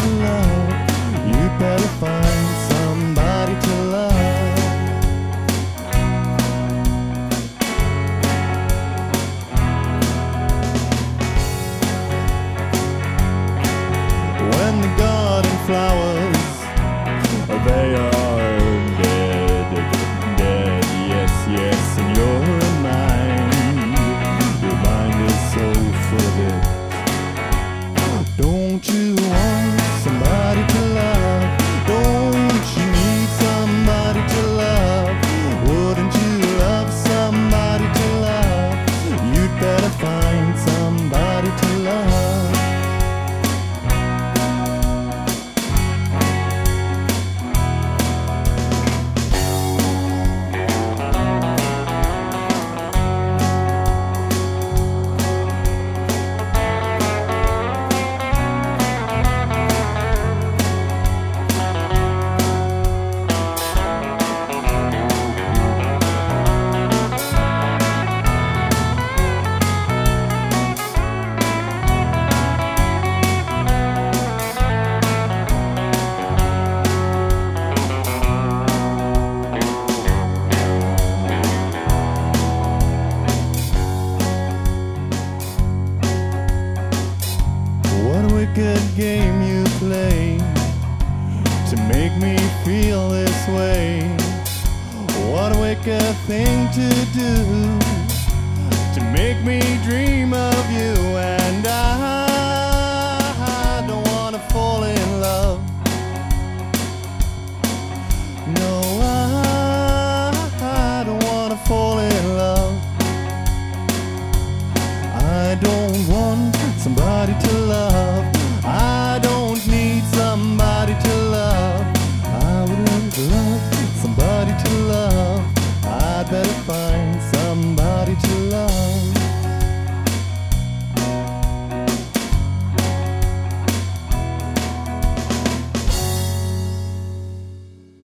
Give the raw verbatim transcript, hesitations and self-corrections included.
to love, you better find somebody to love. When the garden flowers, they are dead, dead, yes, yes, and you're in mine. Your mind is so full of it. Don't you want somebody to love? Don't you need somebody to love? Wouldn't you love somebody to love? You'd better find somebody to love. What a wicked game you play to make me feel this way. What a wicked thing to do to make me dream of you. And I, I don't wanna fall in